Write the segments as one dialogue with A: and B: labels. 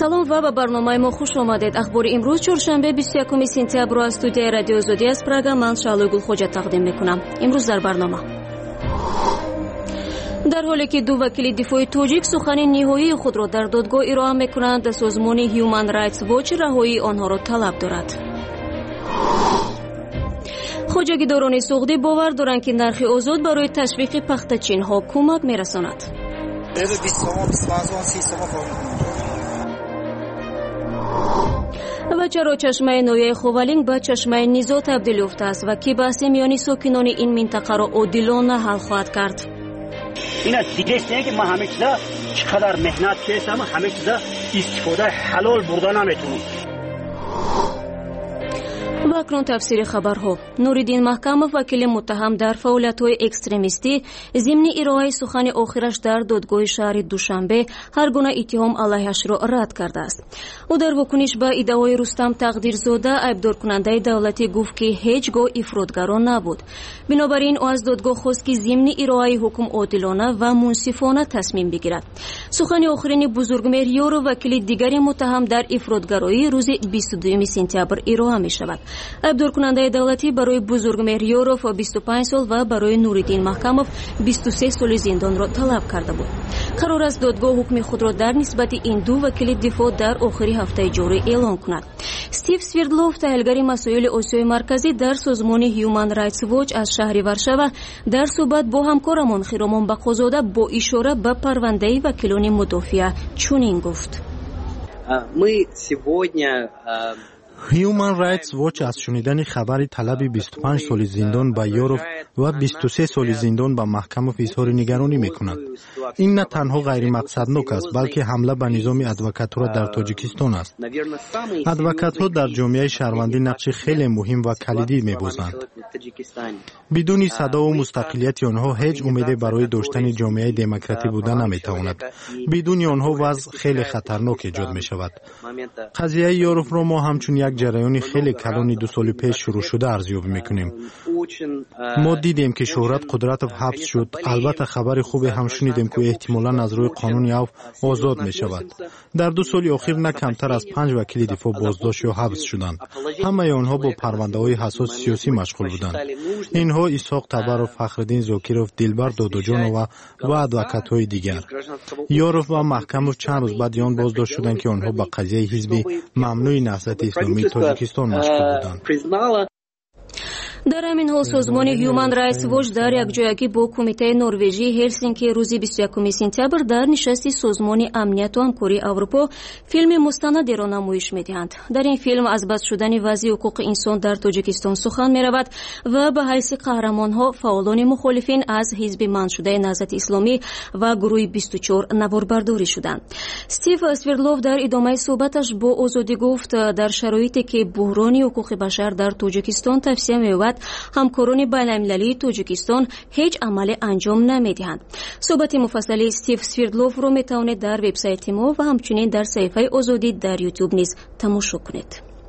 A: салом ва ба барномаи мо хуш омадед. ахбори имрӯз чоршанбе 21 сентябр аз студияи радио Озодӣ аз Прага ман Шаълои Гулхоҷа тақдим мекунам. имрӯз дар барнома дар ҳоле ки ду вакили дифои тоҷик сухани ниҳоии худро дар додгоҳ ироа мекунанд, созмони Human Rights Watch раҳоии онҳоро талаб дорад. хоҷагидорони суғдӣ бовар доранд ки нархи озод барои ташвиқи пахтачинҳо кӯмак мерасонад. ва чаро чашмаи ноҳияи Ховалинг ба чашмаи низо табдил ёфтааст ва ки баҳси миёни сокинони ин минтақаро одилона ҳал хоҳад кард.
B: اینا دیگه است که ما همه چیزا چقدر مهنت کردیم همه چیزا استفاده حلال بردن نمیتونیم.
A: ва акнун тафсири хабарҳо. Нуриддин Маҳкамов, вакили муттаҳам дар фаъолиятҳои экстремистӣ, зимни ироаи сухани охираш дар додгоҳи шаҳри Душанбе ҳар гуна иттиҳом алайҳашро рад кардааст. ӯ дар вокуниш ба иддаои Рустам Тақдирзода айбдоркунандаи давлатӣ гуфт ки ҳеҷ гоҳ ифротгаро набуд. бинобар ин ӯ аз додгоҳ хост ки зимни ироаи ҳукм одилона ва мунсифона тасмим бигирад. сухани охирини Бузургмеҳр Ёров, вакили дигари муттаҳам дар ифротгароӣ, рӯзи 22 сентябр ироа мешавад. айбдоркунандаи давлатӣ барои Бузургмеҳр Ёров 25 сол ва барои Нуриддин Маҳкамов 23 соли зиндонро талаб карда буд. қарор аст додгоҳ ҳукми худро дар нисбати ин ду вакили дифоъ дар охири ҳафтаи ҷорӣ эълон кунад. Стив Свердлов, таҳлилгари масоили Осиёи марказӣ дар созмони Human Rights Watch аз шаҳри Варшава, дар суҳбат бо ҳамкорамон Хиромон Бақозода бо ишора ба парвандаи вакилони мудофиа чунин гуфт.
C: Human Rights Watch аз шунидани хабари талаби 25 соли зиндон ба Ёров ва 23 соли зиндон ба Маҳкамов изҳори нигаронӣ мекунад. ин на танҳо ғайримақсаднок аст, балки ҳамла ба низоми адвокатура дар Тоҷикистон аст. адвокатҳо дар ҷомеаи шаҳрвандӣ нақши хеле муҳим ва калидӣ мебозанд. бидуни садову мустақилияти онҳо ҳеҷ умеде барои доштани ҷомеаи демократӣ будан наметавонад. бидуни онҳо вазъ хеле хатарнок эҷод мешавад. қазияи Ёровро мо ҳамчун як ҷараёни хеле калони 2 соли пеш шурӯъ шуда арзёбӣ мекунем. мо дидем ки Шӯҳрат Қудратов ҳабс шуд. албатта хабари хубе ҳам шунидем ки эҳтимолан аз рӯи қонуни авф озод мешавад. дар 2 соли охир на камтар аз 5 вакили дифоъ боздошт ё ҳабс шуданд. ҳамаи онҳо бо парвандаҳои ҳассоси сиёсӣ машғул буданд. инҳо Исҳоқ Табаров, Фахриддин Зокиров, Дилбар Додуҷонова ва адвокатҳои дигар. Ёров ва Маҳкамов чанд рӯз баъди он боздошт шуданд ки онҳо ба қазияи ҳизби мамнӯи Наҳзати Исломии Тоҷикистон машғул буданд.
A: дар ҳамин ҳол созмони Human Rights Watch дар якҷоягӣ бо кумитаи норвежии Ҳелсинки рӯзи 21 сентябр дар нишасти созмони амнияту ҳамкории Аврупо филми мустанадеро намоиш медиҳанд. дар ин филм аз баст шудани вазъи ҳуқуқи инсон дар Тоҷикистон сухан меравад ва ба ҳайси қаҳрамонҳо фаъолони мухолифин аз ҳизби манъшудаи Наҳзати Исломӣ ва гурӯҳи 24 наворбардорӣ шуданд. Стив Свердлов дар идомаи суҳбаташ бо Озодӣ гуфт, дар шароите ки буҳрони ҳуқуқи башар дар Тоҷикистон тавсия меёбад, ҳамкорони байналмилалии Тоҷикистон ҳеҷ амале анҷом намедиҳанд. суҳбати муфассали Стив Свердловро метавонед дар вебсайти мо ва ҳамчунин дар саҳифаи Озодӣ дар YouTube низ тамошо кунед.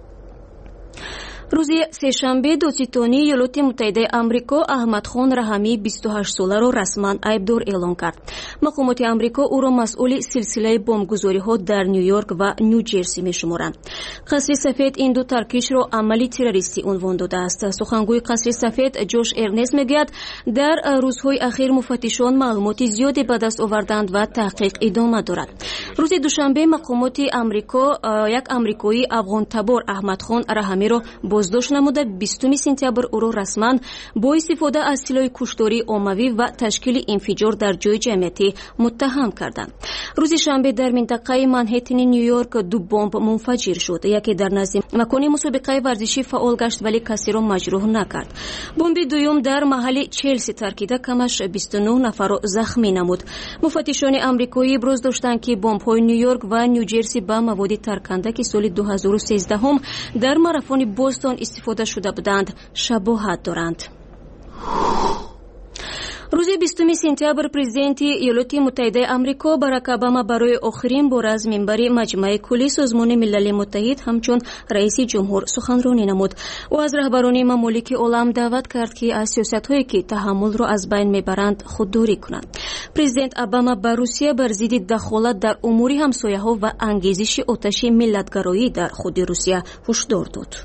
A: рӯзи сешанбе додситони Иёлоти Муттаҳидаи Амрико Аҳмадхон Раҳамии 28 соларо расман айбдор эълон кард. мақомоти Амрико ӯро масъули силсилаи бомбгузориҳо дар Нью-Йорк ва Нью-Ҷерси мешуморанд. қасри сафед ин ду таркишро амали террористӣ унвон додааст. сухангӯи қасри сафед Ҷош Эрнест мегӯяд, дар рӯзҳои ахир муфаттишон маълумоти зиёде ба даст оварданд ва таҳқиқ идома дорад. рӯзи душанбе мақомоти Амрико як амрикои афғонтабор Аҳмадхон Раҳамиро боздошт намуда 20 сентябр ӯро расман бо истифода аз силоҳи куштории оммавӣ ва ташкили инфиҷор дар ҷои ҷамъиятӣ муттаҳам карданд. рӯзи шанбе дар минтақаи Манҳеттени Нью-Йорк 2 бомб мунфаҷир шуд. яке дар назди макони мусобиқаи варзишӣ фаъол гашт, вале касеро маҷрӯҳ накард. бомби дуюм дар маҳалли Челси таркида камаш 29 нафарро захмӣ намуд. муфаттишони амрикоӣ иброз доштанд ки бомбҳои Нью-Йорк ва Нью-Ҷерси ба маводи тарканда ки соли 2013 дар марафони Бостон истифода шуда буданд шабоҳат доранд. روز 20 سپتامبر президент ایالات متحده آمریکا باراک اوباما برای آخرین بار از منبر مجمع کلی سازمان ملل متحد همچون رئیس جمهور سخنرانی نمود. او از رهبران ممالک عالم دعوت کرد که از سیاست‌هایی که تحمل را از بین میبرند خودداری کنند. президент اوباما بر روسیه بر ضد دخالت در امور همسایه‌ها و انگیزش آتش ملت‌گرایی در خود روسیه هشدار داد.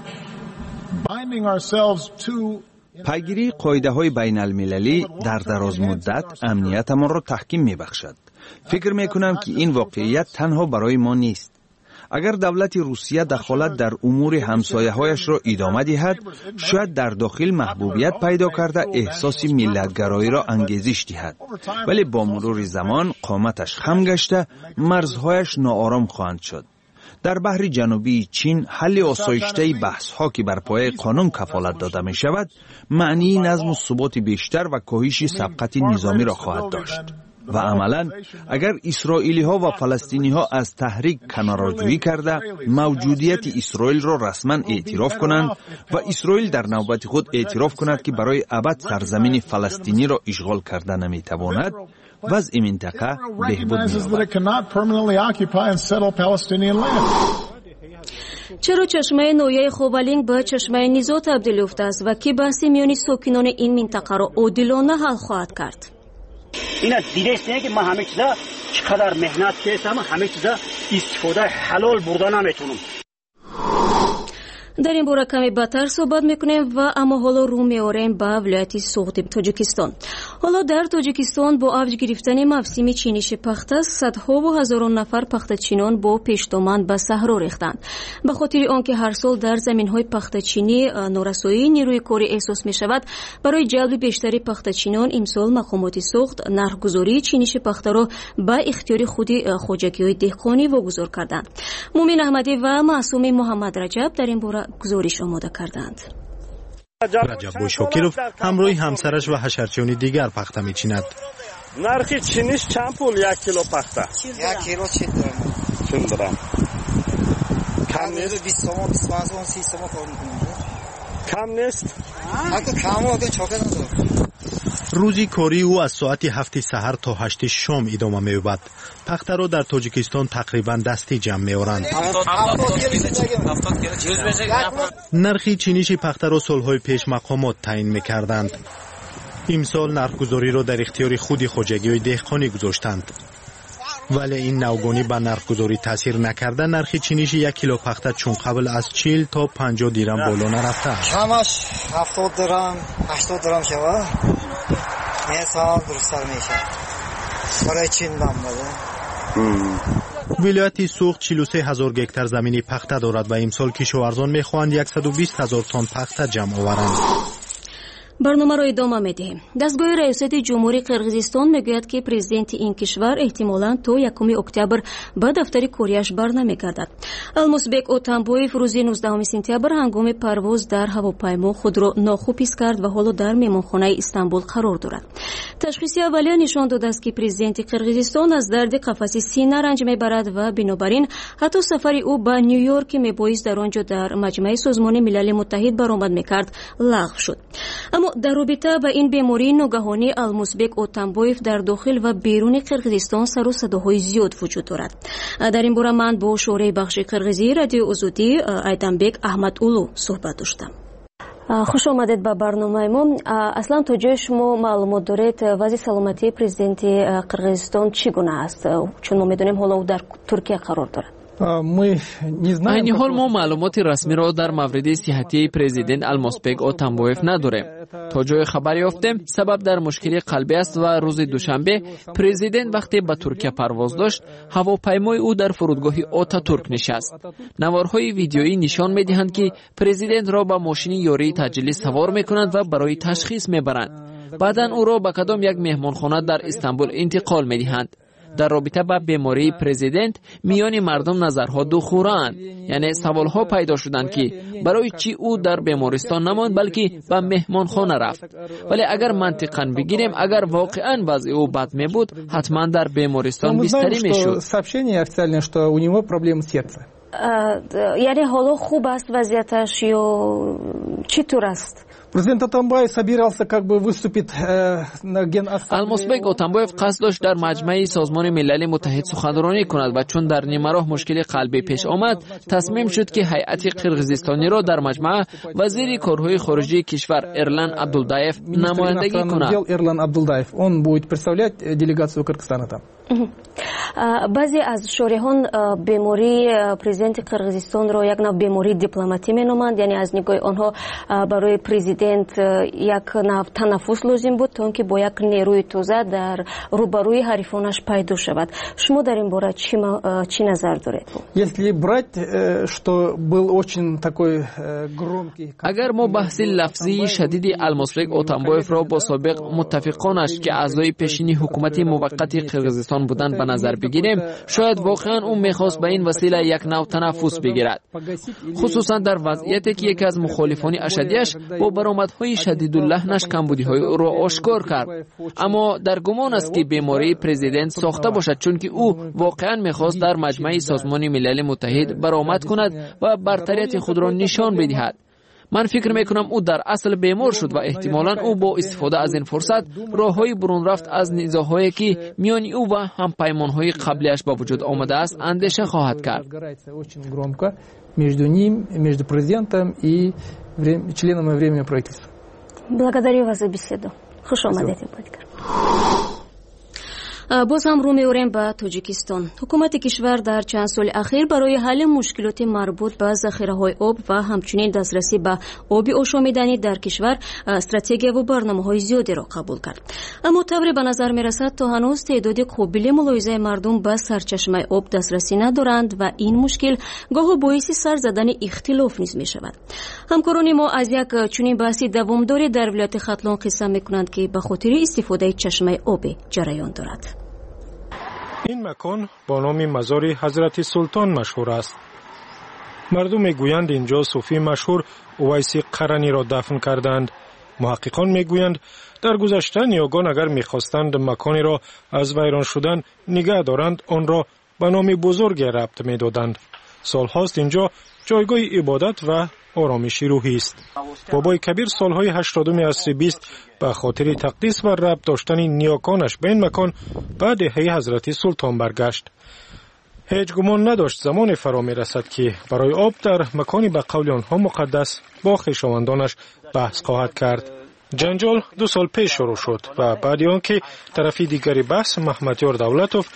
D: پیگیری قاعده‌های بین المللی در دراز مدت امنیتمان را تحکیم می‌بخشد. فکر می‌کنم که این واقعیت تنها برای ما نیست. اگر دولت روسیه دخالت در امور همسایه‌هایش را ادامه دهد، شاید در داخل محبوبیت پیدا کرده احساس ملت‌گرایی را انگیزش دهد. ولی با مرور زمان قامتش خم گشته، مرزهایش ناآرام خواهند شد. در بحر جنوبی چین حل آسایشته بحث‌ها که بر پایه قانون کفالت داده می شود معنی نظم و ثبات بیشتر و کاهش سبقت نظامی را خواهد داشت و عملاً اگر اسرائیلی‌ها و فلسطینی‌ها از تحریک کناره‌جویی کرده موجودیت اسرائیل را رسما اعتراف کنند و اسرائیل در نوبت خود اعتراف کند که برای ابد سرزمین فلسطینی را اشغال کرده نمی‌تواند، وضع منطقه بهبود می‌یابد.
A: چرا چشمه نویه خوبالینگ به چشمه نیزو تبدیل یافته است و کی بحث میان ساکنان این منطقه را عادلانه حل خواهد کرد؟
B: اینا دیدید که ما همه چیزا چقدر مهنت کردیم، همه چیزا استفاده حلال بردن نمیتونم.
A: در این باره کمی بدتر صحبت میکنیم و اما حالا رو میاریم به ولایت سوغد تاجیکستان. حالا در تاجیکستان با اوج گرفتن موسم چینش پخته صدها و هزاران نفر پخته چینان با پیشتامن به صحرا ریختند. به خاطر آنکه هر سال در زمینهای پخته چینی نارسایی نیروی کاری احساس می شود، برای جلب بیشتری پخته چینان امسال مقامات سوغد نرخگذاری چینش پخته را به اختیار خود خواجگی‌های دهقانی واگذار کردند. مومن احمدی و معصوم محمد رجب در این باره گزارش آماده کردند.
C: رجب بوشاکیروف همراه همسرش و حشرچیان دیگر پخته می‌چیند.
E: نرخ چینیش چند پول 1 کیلو پخته؟
F: 1 کیلو 40 درم. کم نیست؟ 20 تومان 25 تومان 30 تومان کار می‌کنیم.
E: کم نیست؟
F: اگه چاکه نداره.
C: روزی کاری او از ساعت 7 سحر تا 8 شام ادامه می‌یابد. پخته را در تاجیکستان تقریباً دستی جمع می‌آورند. نرخ چینش پخته را سال‌های پیش مقامات تعیین می‌کردند. امسال نرخ‌گذاری را در اختیار خود خواجگی‌های دهقانی گذاشتند. ولی این نوگانی به نرخ‌گذاری تاثیر نکرده نرخ چینش 1 کیلو پخته چون قبل از 40 تا 50 درم بالا نرفته است.
F: کمش 70 درم 80 درم شود. مثلا درست‌تر میشه. برای چین دام بده.
C: ولایت سوغد 43000 گکتار زمینی پخته دارد و امسال کشاورزان می‌خواهند 120000 تن پخته جمع آورند.
A: برنامه را ادامه می‌دهیم. دستگاه ریاست جمهوری قرقیزستان میگوید که президент این کشور احتمالاً تا 1 اکتبر به دفتر کاریش برنمیگردد. المسبک اوتانبویف روز 19 سپتامبر هنگام پرواز در هواپیما خود را ناخوب حس کرد و حالا در مهمانخانه استانبول قرار دارد. تشخیص اولیه نشان داده است که президент قرقیزستان از درد قفس سینه رنج میبرد و بنابراین حتی سفر او به نیویورک میبایست در آنجا در مجمع سازمان ملل متحد برآمد میکرد لغو شد. اما در رابطه با این بیماری ناگهانی المسبک اوتانبویف در داخل و بیرون قرقیزستان سر و صداهای زیاد وجود دارد. در این باره من با شورای بخش قرقیزی رادیو آزادی ایدنبک احمد اولو صحبت داشتم. خوش آمدید به برنامه ما. اصلا تا جای شما معلومات دارید وضع سلامتی президент قرقیزستان چگونه است؟ چون ما میدونیم حالا او در ترکیه قرار دارد.
G: این حال ما معلومات رسمی را در مورد صحتی президент المسبک اوتانبویف نداریم. تا جای خبر یافتیم سبب در مشکل قلبی است و روز دوشنبه президент وقتی به ترکیه پرواز داشت هواپیمای او در فرودگاه آتاتورک نشست. نوارهای ویدیویی نشان می‌دهند که президент را به ماشین یاری تجلی سوار می‌کنند و برای تشخیص می‌برند. بعداً او را به کدام یک مهمانخانه در استانبول انتقال می‌دهند. در رابطه با بیماری президент میان مردم نظرها دوخورند. یعنی سوالها پیدا شدند که برای چی او در بیمارستان نماند بلکه به مهمانخانه رفت. ولی اگر منطقاً بگیریم اگر واقعاً وضع او بد می بود حتما در بیمارستان بستری میشد.
A: یعنی حالا خوب است وضعیتش یا چطور است؟
H: Президент Атамбаев собирался как бы выступить на Генассамблее.
G: алмазбек отамбоев қасд дошт дар маҷмаи созмони милали муттаҳид суханронӣ кунад ва чун дар нимароҳ мушкили қалбӣ пеш омад, тасмим шуд ки ҳайати қирғизистониро дар маҷмаъ вазири корҳои хориҷии кишвар Эрлан Абдулдаев намояндагӣ кунад.
H: Эрлан Абдулдаев, он будет представлять делегацию Кыргызстана там.
A: баъзе аз шориҳон бемории президенти қирғизистонро як нав бемории дипломатӣ меноманд, яъне аз нигоҳи онҳо барои президент як нав танаффус лозим буд то ин ки бо як нерӯи тоза дар рӯбарӯи ҳарифонаш пайдо шавад. шумо дар ин бора чӣ назар доред?
H: Если брать, что был очень такой громкий...
G: агар мо баҳси лафзии шадиди алмазбек отамбоевро бо собиқ муттафиқонаш ки аъзои пешини ҳукумати муваққати қирғизистон буданд ба назар бигирем, шояд воқеан ӯ мехост ба ин васила як нав танаффус бигирад, хусусан дар вазъияте ки яке аз мухолифони ашадияш бо баромадҳои шадидуллаҳнаш камбудиҳои ӯро ошкор кард. аммо дар гумон аст ки бемории президент сохта бошад, чунки ӯ воқеан мехост дар маҷмаи созмони милали муттаҳид баромад кунад ва бартарияти худро нишон бидиҳад. ман фикр мекунам ӯ дар асл бемор шуд ва эҳтимолан ӯ бо истифода аз ин фурсат роҳҳои бурунрафт аз низоъҳое ки миёни ӯ ва ҳампаймонҳои қаблияш ба вуҷуд омадааст андеша хоҳад кард.
H: Между ним, между президентом и членами временного правительства.
A: Благодарю вас за беседу. Хуш омадед, Бодикар. боз ҳам рӯ меорем ба тоҷикистон. ҳукумати кишвар дар чанд соли ахир барои ҳалли мушкилоти марбут ба захираҳои об ва ҳамчунин дастрасӣ ба оби ошомиданӣ дар кишвар стратегияву барномаҳои зиёдеро қабул кард. аммо тавре ба назар мерасад то ҳанӯз теъдоди қобили мулоҳизаи мардум ба сарчашмаи об дастрасӣ надоранд ва ин мушкил гоҳо боиси сар задани ихтилоф низ мешавад. ҳамкорони мо аз як чунин баҳси давомдорӣ дар вилояти хатлон қисса мекунанд ки ба хотири истифодаи чашмаи обе ҷараён дорад.
I: این مکان با نام مزار حضرت سلطان مشهور است. مردم میگویند اینجا صوفی مشهور اویس قرنی را دفن کردند. محققان میگویند در گذشته نیاگان اگر میخواستند مکانی را از ویران شدن نگه دارند آن را به نام بزرگ ربط میدادند. سالهاست اینجا جایگاه عبادت و آرامشی روحی است. بابای کبیر سالهای 80 عصر 20 به خاطر تقدیس و ربط داشتن نیاکانش به این مکان بعد دهه حضرت سلطان برگشت. هیچ گمان نداشت زمان فرا می رسد که برای آب در مکانی به قول آنها مقدس با خویشاوندانش بحث خواهد کرد. جنجال 2 سال پیش شروع شد و بعد آنکه طرفی دیگری بحث محمدیار دولتوف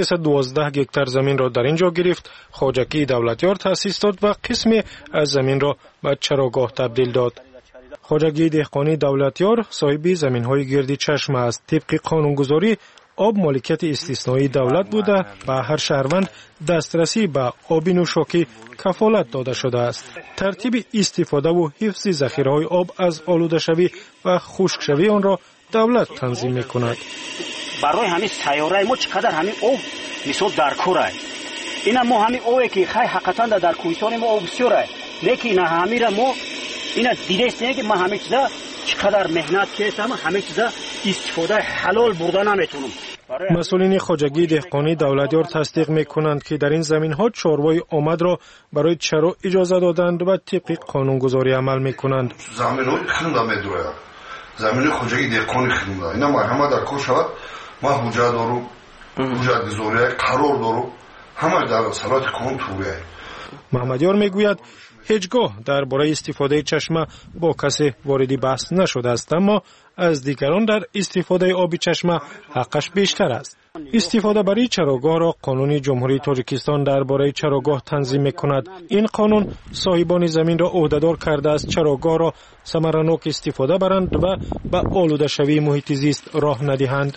I: 312 گکتار زمین را در اینجا گرفت، خواجگی دولتیار تأسیس داد و قسمی از زمین را به چراگاه تبدیل داد. خواجگی دهقانی دولتیار صاحب زمین‌های گردی چشم است. طبق قانونگذاری آب مالکیت استثنایی دولت بوده و هر شهروند دسترسی به آب نوشاکی کفالت داده شده است. ترتیب استفاده و حفظ ذخیره‌های آب از آلوده شوی و خشک شوی آن را دولت تنظیم می‌کند.
B: برای همین سیاره ما چقدر همین آب مثال در کوره. اینا ما همین آبی که خیلی حقیقتا در کوهستان ما آب بسیاره. لیکن همین را ما اینا دیدید که ما همه چیزا چقدر مهنت کردیم، همه چیزا استفاده حلال بردن نمیتونیم.
I: مسئولین خواجگی دهقانی دولتیار تصدیق میکنند که در این زمین ها چاروای آمد را برای چرا اجازه دادند و طبق قانونگذاری عمل میکنند.
J: زمین ها خونده میدوره. زمین خواجگی دهقانی خونده. اینا مرحمت در کار شود. ما حجت دارو، حجت گذاری قرار دارو. همه در صلاح قانون توره.
I: محمدیار میگوید هیچگاه درباره استفاده چشمه با کسی واردی بحث نشده است، اما از دیگران در استفاده آب چشمه حقش بیشتر است. استفاده برای چراگاه را قانون جمهوری تاجیکستان درباره چراگاه تنظیم می‌کند. این قانون صاحبان زمین را عهده‌دار کرده است چراگاه را ثمرناک استفاده برند و به آلوده شوی محیط زیست راه ندهند.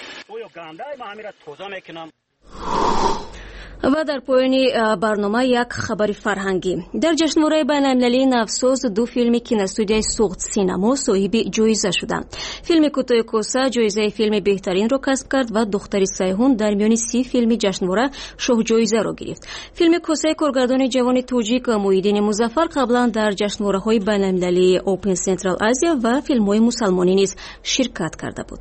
A: و در پایانی برنامه یک خبر فرهنگی. در جشنواره بین‌المللی نوساز 2 فیلم کینوستودیای سوخت سینما صاحب جایزه شدند. فیلم کوتاه کوسه جایزه فیلم بهترین را کسب کرد و دختر سیهون در میان 30 فیلم جشنواره شاه جایزه را گرفت. فیلم کوسه کارگردان جوان تاجیک محیدین مظفر قبلا در جشنواره‌های بین‌المللی اوپن سنترال آسیا و فیلم‌های مسلمانی نیز شرکت کرده بود.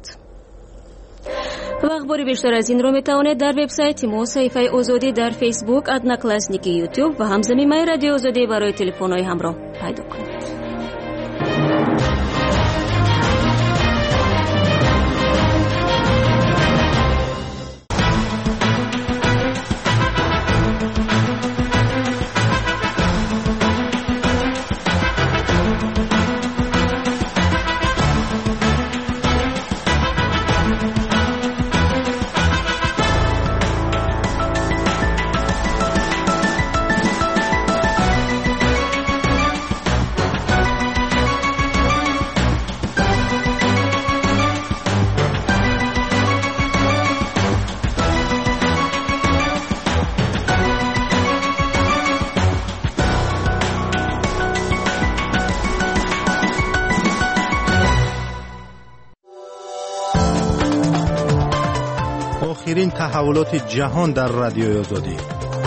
A: و اخباری بیشتر از این رو میتوانید در وبسایت ما، صفحه آزادی در فیسبوک، ادناکلاسنیک یوتیوب و همزمینه رادیو آزادی برای تلفن‌های همراه پیدا کنید.
C: آخرین تحولات جهان در رادیوی آزادی.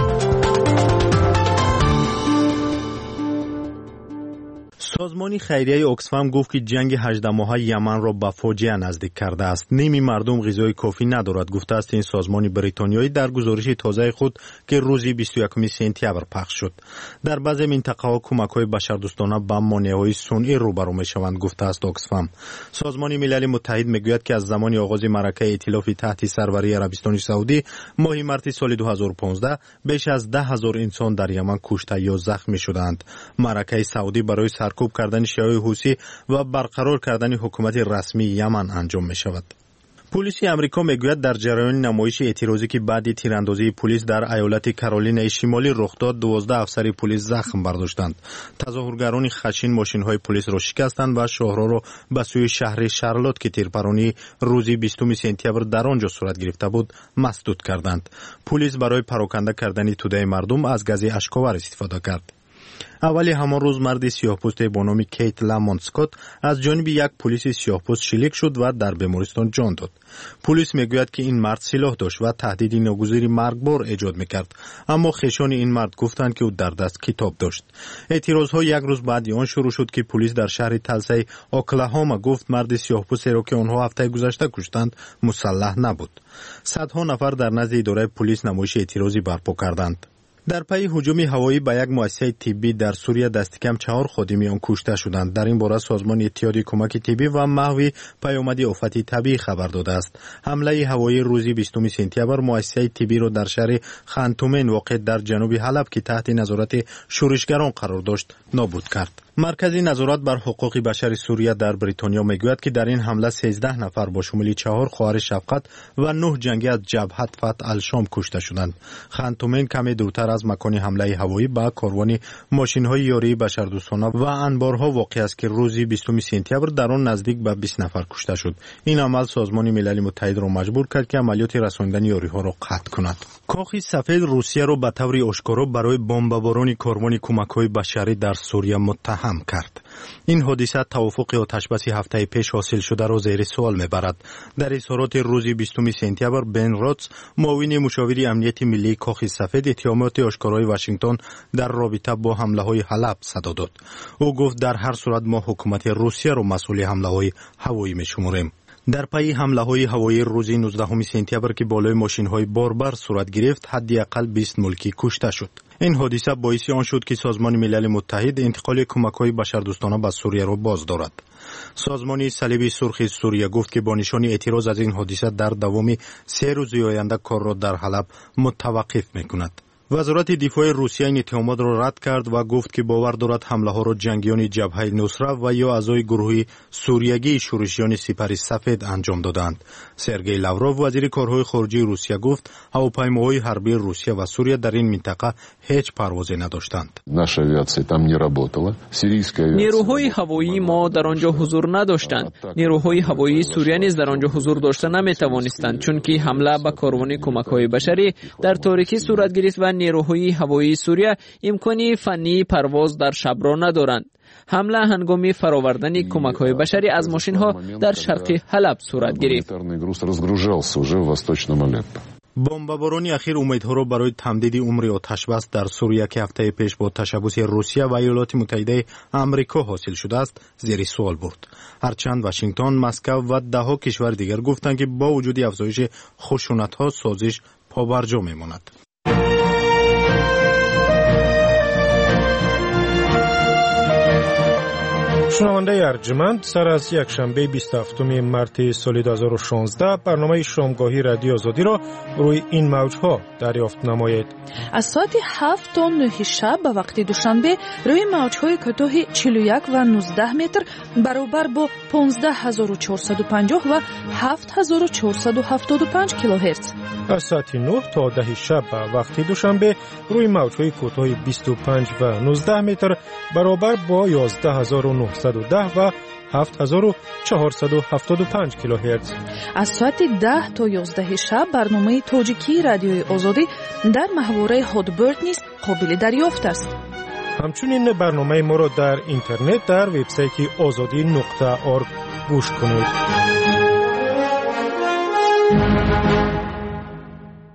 C: سازمان خیریه اکسفام گفت که جنگ 18 ماهه یمن را به فاجعه نزدیک کرده است. نیمی مردم غذای کافی ندارد، گفته است این سازمان بریتانیایی در گزارش تازه خود که روز 21 سپتامبر پخش شد. در بعضی منطقه‌ها کمک‌های بشردوستانه به مانع‌های صنعی روبرو می‌شوند، گفته است اکسفام. سازمان ملل متحد میگوید که از زمان آغاز معرکه ائتلاف تحت سروری عربستان سعودی ماه مارس سال 2015 بیش از 10,000 انسان در یمن کشته یا زخمی شدند. معرکه سعودی برای سرکوب کردن شیعه حوثی و برقرار کردن حکومت رسمی یمن انجام می شود. پلیس امریکا میگوید در جریان نمایش اعتراضی که بعد تیراندازی پلیس در ایالت کارولینای شمالی رخ داد 12 افسر پلیس زخم برداشتند. تظاهرگران خشن ماشین‌های پلیس را شکستند و شاهرو را به سوی شهر شارلوت که تیرپرانی روز 20 سپتامبر در آنجا صورت گرفته بود مسدود کردند. پلیس برای پراکنده کردن توده مردم از گاز اشک‌آور استفاده کرد. اولی همان روز مرد سیاه‌پوست با نام کیت لامونت اسکات از جانب یک پلیس سیاه‌پوست شلیک شد و در بیمارستان جان داد. پلیس میگوید که این مرد سلاح داشت و تهدید ناگزیر مرگبار ایجاد میکرد، اما خویشان این مرد گفتند که او در دست کتاب داشت. اعتراضها یک روز بعد آن شروع شد که پلیس در شهر تلسای اوکلاهاما گفت مرد سیاه‌پوستی را که آنها هفته گذشته کشتند مسلح نبود. صدها نفر در نزد اداره پلیس نمایش اعتراضی برپا کردند. در پی هجوم هوایی به یک مؤسسه طبی در سوریه دست کم 4 خادم آن کشته شدند. در این باره سازمان اتحادیه کمک طبی و محو پیامد آفت طبیعی خبر داده است. حمله هوایی روز 20 سپتامبر مؤسسه طبی را در شهر خانتومن واقع در جنوب حلب که تحت نظارت شورشگران قرار داشت نابود کرد. مرکز نظارت بر حقوق بشر سوریه در بریتانیا میگوید که در این حمله 13 نفر با شمول 4 خواهر شفقت و 9 جنگی از جبهت فتح الشام کشته شدند. خانتومن کمی دورتر از مکان حمله هوایی به کاروان ماشین‌های یاری بشردوستانه و انبارها واقع است که روز 20 سپتامبر در آن نزدیک به 20 نفر کشته شد. این عمل سازمان ملل متحد را مجبور کرد که عملیات رساندن یاری‌ها را قطع کند. کاخ سفید روسیه را به طور آشکارا برای بمباران کاروان کمک‌های بشری در سوریه متهم کرد. این حادثه توافق آتشبس هفته پیش حاصل شده را زیر سوال میبرد. در اظهارات روز 20 سپتامبر بن راتس معاون مشاور امنیت ملی کاخ سفید اتهامات آشکارای واشنگتن در رابطه با حمله‌های حلب صدا داد. او گفت در هر صورت ما حکومت روسیه را مسئول حمله‌های هوایی میشمریم. در پی حمله‌های هوایی روز 19 سپتامبر که بالای ماشین‌های باربر صورت گرفت حداقل 20 ملکی کشته شد. این حادثه باعث آن شد که سازمان ملل متحد انتقال کمک‌های بشردوستانه به سوریه را باز دارد. سازمان صلیب سرخ سوریه گفت که با نشان اعتراض از این حادثه در دوام 3 روز آینده کار را در حلب متوقف می‌کند. وزارت دفاع روسیه این اتهامات را رد کرد و گفت که باور دارد حمله ها را جنگیان جبهه نصره و یا اعضای گروه سوریگی شورشیان سپر سفید انجام دادند. سرگئی لاوروف وزیر کارهای خارجه روسیه گفت هواپیماهای حربی روسیه و سوریه در این منطقه هیچ پروازی نداشتند.
G: نیروهای هوایی ما در آنجا حضور نداشتند. نیروهای هوایی سوریه نیز در آنجا حضور داشته نمیتوانستند چون که حمله به کاروان کمک‌های بشری در تاریکی صورت گرفت و نیروهای هوایی سوریه امکانی فنی پرواز در شب را ندارند. حمله هنگام فراوردن کمک‌های بشری از ماشین‌ها در شرق حلب صورت گرفت.
C: بمباران اخیر امیدها را برای تمدید عمر آتشبس در سوریه که هفته پیش با تشبث روسیه و ایالات متحده آمریکا حاصل شده است زیر سوال برد. هرچند واشنگتن، مسکو و ده‌ها کشور دیگر گفتند که با وجود افزایش خشونت‌ها سازش پابرجا می‌ماند.
I: شنونده ارجمند، سر از یک شنبه 27 مارس سال 2016 برنامه شامگاهی رادیو آزادی را روی این موجها دریافت نمایید.
K: از ساعت 7 تا 9 شب به وقت دوشنبه روی موجهای کوتاه 41 و 19 متر برابر با 15450 و 7475 کیلوهرتز.
I: از ساعت 9 تا 10 شب به وقت دوشنبه روی موجهای کوتاه 25 و 19 متر برابر با 11910 و 7475 کیلوهرتز.
K: از ساعت 10 تا 11 شب برنامه تاجیکی رادیوی آزادی در محوره هادبرد نیز قابل دریافت است.
I: همچنین برنامه ما را در اینترنت در وبسایت azadi.org گوش کنید.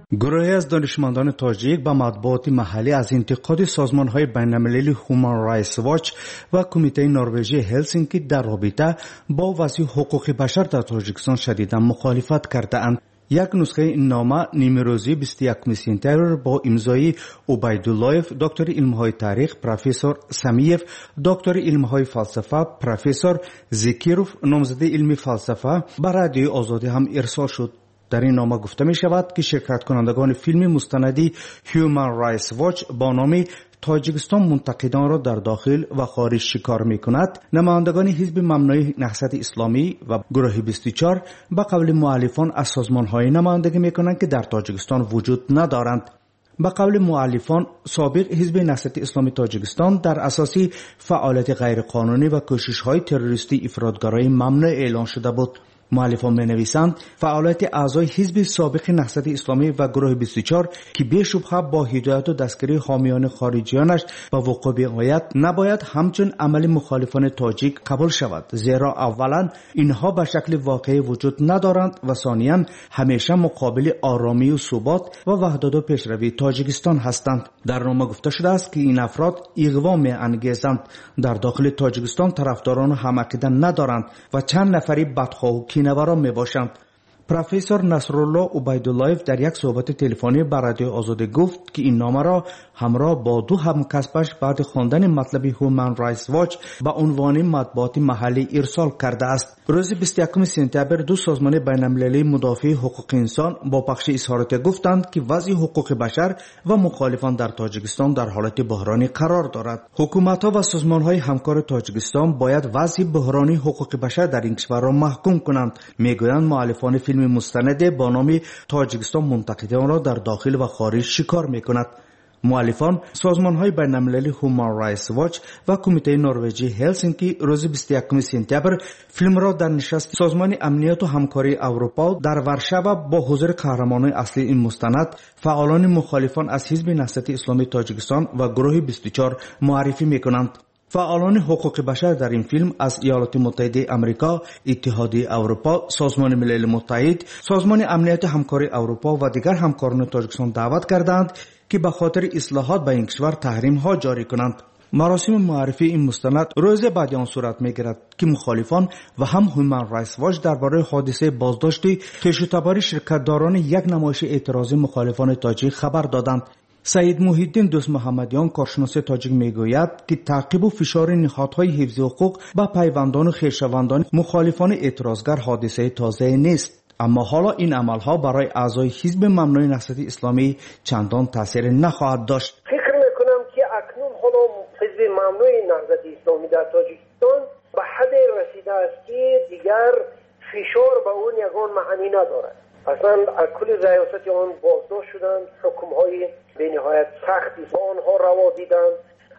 L: گروهی از دانشمندان تاجیک به مطبوعات محلی از انتقاد سازمان‌های بین‌المللی هومن رایتس واچ و کمیته نروژی هلسینکی در رابطه با وضع حقوق بشر در تاجیکستان شدیداً مخالفت کرده‌اند. یک نسخه این نامه نیمه روزی 21 سپتامبر با امضای عبیداللهیف دکتر علم‌های تاریخ، پروفسور سمیف دکتر علم‌های فلسفه، پروفسور زکیروف نامزد علمی فلسفه به رادیوی آزادی هم ارسال شد. در این نامه گفته می شود که شرکت کنندگان فیلم مستندی هیومن رایتس واچ با نام تاجیکستان منتقدان را در داخل و خارج شکار می کند. نمایندگان حزب ممنوع نهضت اسلامی و گروه 24 به قول مؤلفان از سازمان‌های نمایندگی می کنند که در تاجیکستان وجود ندارند. به قول مؤلفان سابق حزب نهضت اسلامی تاجیکستان در اساس فعالیت غیرقانونی و کوشش‌های تروریستی افراطگرایی ممنوع اعلان شده بود. مؤلفان می‌نویسند فعالیت اعضای حزب سابق نهضت اسلامی و گروه 24 که بی‌شبهه با هدایت و دستگیری حامیان خارجیانش به وقوع بیاید نباید همچون عمل مخالفان تاجیک قبول شود، زیرا اولا اینها به شکل واقعی وجود ندارند و ثانیاً همیشه مقابل آرامی و ثبات و وحدت و پیشروی تاجیکستان هستند. در نامه گفته شده است که این افراد اغوا می‌انگیزند، در داخل تاجیکستان طرفداران همعقیده ندارند و چند نفری بدخواه کینه‌وران میباشند. پروفسور نصرالله عبیداللهیف در یک صحبت تلفنی با رادیو آزادی گفت که این نامه را همراه با دو همکسبش بعد خواندن مطلب هومن رایتس واچ به عنوان مطبوعات محلی ارسال کرده است. روز 21 سپتامبر دو سازمان بین‌المللی مدافع حقوق انسان با پخش اظهارات گفتند که وضع حقوق بشر و مخالفان در تاجیکستان در حالت بحرانی قرار دارد. حکومت‌ها و سازمان‌های همکار تاجیکستان باید وضع بحرانی حقوق بشر در این کشور را محکوم کنند، میگویند مؤلفان فیلم مستند با نام تاجیکستان منتقدان را در داخل و خارج شکار می‌کند. مؤلفان سازمان‌های بین‌المللی هومن رایتس واچ و کمیته نروژی هلسینکی روز 21 سپتامبر فیلم را در نشست سازمان امنیت و همکاری اروپا در ورشو با حضور قهرمانان اصلی این مستند فعالان مخالفان از حزب نهضت اسلامی تاجیکستان و گروه 24 معرفی می‌کنند. فعالان حقوق بشر در این فیلم از ایالات متحده آمریکا، اتحادیه اروپا، سازمان ملل متحد، سازمان امنیت همکاری اروپا و دیگر همکاران تاجیکستان دعوت کردند که به خاطر اصلاحات به این کشور تحریم ها جاری کنند. مراسم معرفی این مستند روز بعد آن صورت می‌گیرد که مخالفان و هم هومن رایتس واچ درباره حادثه بازداشت خویشتباری شرکتداران یک نمایش اعتراضی مخالفان تاجیک خبر دادند. سید محی‌الدین دوست محمدیان کارشناس تاجیک میگوید که تعقیب و فشار نهادهای حفظ حقوق به پیوندان و خویشاوندان مخالفان اعتراضگر حادثه تازه نیست، اما حالا این عملها برای اعضای حزب ممنوع نهضت اسلامی چندان تاثیر نخواهد داشت.
M: فکر میکنم که اکنون حالا حزب ممنوع نهضت اسلامی در تاجیکستان به حد رسیده است که دیگر فشار به اون یگان معنی ندارد. اصلا کل ریاست آن بازداشت شدند، حکم‌های به نهایت سختی با آنها روا دیدند.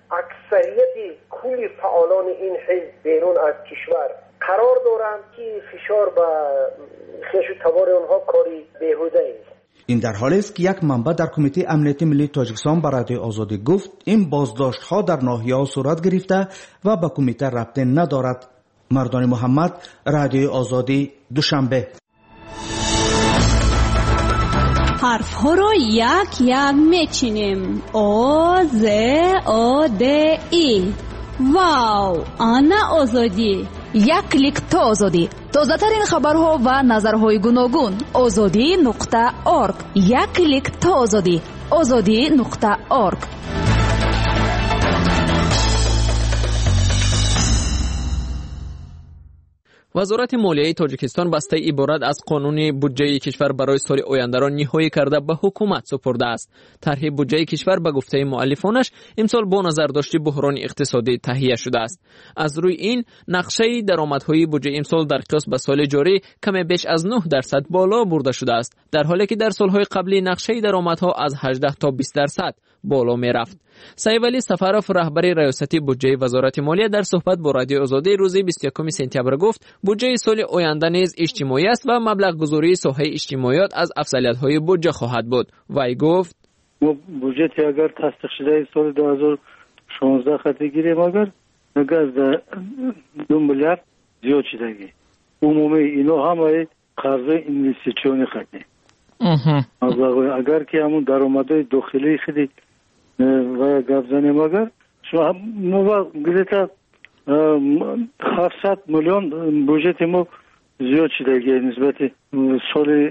M: اکثریت کل فعالان این حزب بیرون از کشور قرار دارند که فشار به خویشتبار آنها کاری بیهوده است.
L: این در حالی است که یک منبع در کمیته امنیت ملی تاجیکستان به رادیو آزادی گفت این بازداشت‌ها در ناحیه‌ها صورت گرفته و به کمیته ربطی ندارد. مردان محمد، رادیو آزادی، دوشنبه.
N: حرف ها رو یک یک میچینیم. او ز او د ای. واو، آنا آزادی.
K: یک کلیک تا آزادی. تازه ترین خبرها و نظرهای گوناگون. azadi.org. یک کلیک تا آزادی. azadi.org.
G: وزارت مالیه تاجیکستان بسته عبارت از قانون بودجه کشور برای سال آینده را نهایی کرده به حکومت سپرده است. طرح بودجه کشور به گفته مؤلفانش امسال با نظر داشته بحران اقتصادی تهیه شده است. از روی این نقشه درآمدهای بودجه امسال در قیاس به سال جاری کم بیش از 9% بالا برده شده است، در حالی که در سالهای قبلی نقشه درآمدها از 18 تا 20% بالا می رفت. سعید ولی سفرов رهبر ریاست بودجه وزارت مالیه در صحبت با رادیو آزادی روز 21 سپتامبر گفت بودجه سال آینده نیز اجتماعی است و مبلغ گذاری ساحه اجتماعیات از افضلیت‌های بودجه خواهد بود. وی گفت
O: بودجه اگر تصدیق شده سال 2016 خطی گیریم اگر 2 میلیارد زیاد شدگی عمومی اینا همه قرض اینوستیسیونی خطی اگر که همون درآمدهای داخلی خیلی و گپ زنیم اگر شما ما گذشته 700 میلیون بودجه ما زیاد شده نسبت سال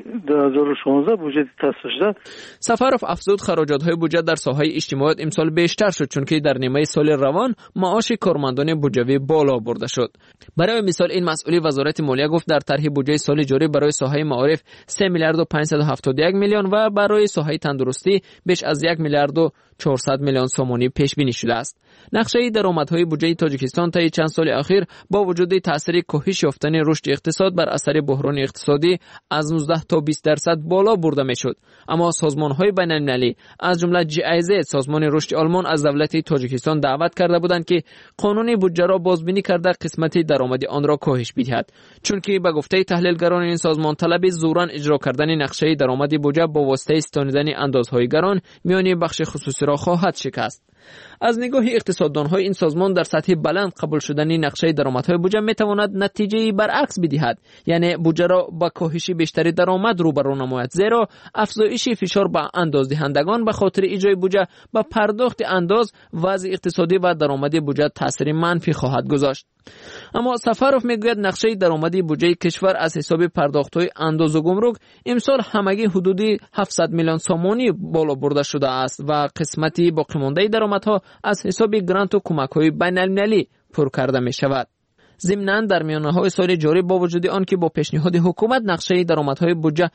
O: 2016 بودجه تصویب شده.
G: سفرов افزود خراجات‌های بودجه در ساحه اجتماعیت امسال بیشتر شد چون که در نیمه سال روان معاش کارمندان بودجوی بالا برده شد. برای مثال این مسئولی وزارت مالیه گفت در طرح بودجه سال جاری برای ساحه معارف 3 میلیارد و 571 میلیون و برای ساحه تندرستی بیش از 1 میلیارد و 400 میلیون سومانی پیش بینی شده است. نقشه درآمدهای بودجه تاجیکستان طی چند سال اخیر با وجود تاثیر کاهش یافتن رشد اقتصاد بر اثر بحران اقتصادی از 19 تا 20% بالا برده میشد. اما سازمان‌های بین‌المللی از جمله GIZ سازمان رشد آلمان از دولت تاجیکستان دعوت کرده بودند که قانون بودجه را بازبینی کرده قسمت درآمدی آن را کاهش بدهد، چون که به گفته تحلیلگران این سازمان طلب زوراً اجرا کردن نقشه درآمدی بودجه با واسطه استنادیدن اندازهای گران میان بخش خصوصی را خواهد شکست. از نگاه اقتصاددان‌های این سازمان در سطح بلند قبول شدن نقشه درآمدهای بودجه میتواند نتیجه برعکس بدهد، یعنی بودجه را با کاهش بیشتر درآمد روبرو نماید، زیرا افزایش فشار به اندازدهندگان به خاطر اجرای بودجه به پرداخت انداز وضع اقتصادی و درآمدی بودجه تاثیر منفی خواهد گذاشت. اما سفرov میگوید نقشه درآمدی بودجه کشور از حساب پرداخت‌های انداز و گمرک امسال همگی حدودی 700 میلیون سومانی بالا برده شده است و قسمتی باقی مانده درآمدها از حساب گرانت و کمک‌های بین‌المللی پر کرده می‌شود. ضمناً در میانه‌های سال جاری با وجود آن که با پیشنهاد حکومت نقشه درآمدهای بودجه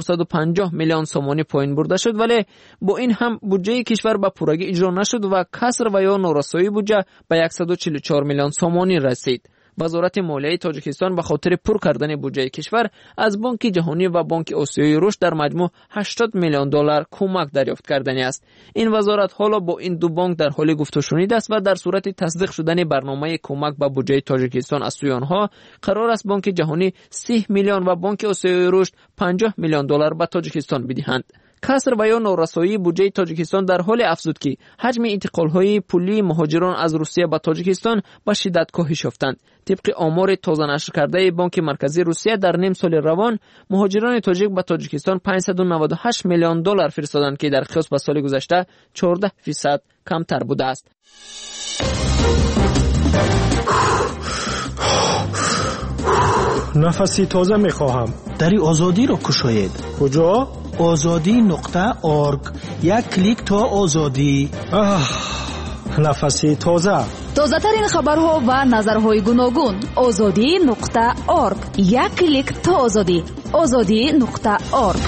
G: 450 میلیون سومانی پایین برده شد، ولی با این هم بودجه کشور به پورگی اجرا نشد و کسر و یا نارسایی بودجه به 144 میلیون سومانی رسید. وزارت مالیه تاجیکستان به خاطر پر کردن بودجه کشور از بانک جهانی و بانک آسیایی رشد در مجموع 80 میلیون دلار کمک دریافت کردنی است. این وزارت حالا با این دو بانک در حال گفت و شنید است و در صورت تصدیق شدن برنامه کمک به بودجه تاجیکستان از سوی آنها قرار است بانک جهانی 30 میلیون و بانک آسیایی رشد 50 میلیون دلار به تاجیکستان بدهند. کسر و یا نارسایی بودجه تاجیکستان در حال افزود که حجم انتقال‌های پولی مهاجران از روسیه به تاجیکستان به شدت کاهش یافتند. طبق آمار تازه نشر کرده بانک مرکزی روسیه در نیم سال روان مهاجران تاجیک به تاجیکستان 598 میلیون دلار فرستادند که در قیاس با سال گذشته 14% کمتر بوده است.
I: نفسی تازه میخواهم.
P: دری آزادی را کشاید.
I: کجا؟
P: azadi.org. یک کلیک تا آزادی.
I: نفسی تازه.
K: تازه ترین خبرها و نظرهای گوناگون. azadi.org. یک کلیک تا آزادی. azadi.org.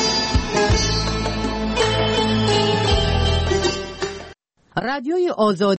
Q: رادیوی آزادی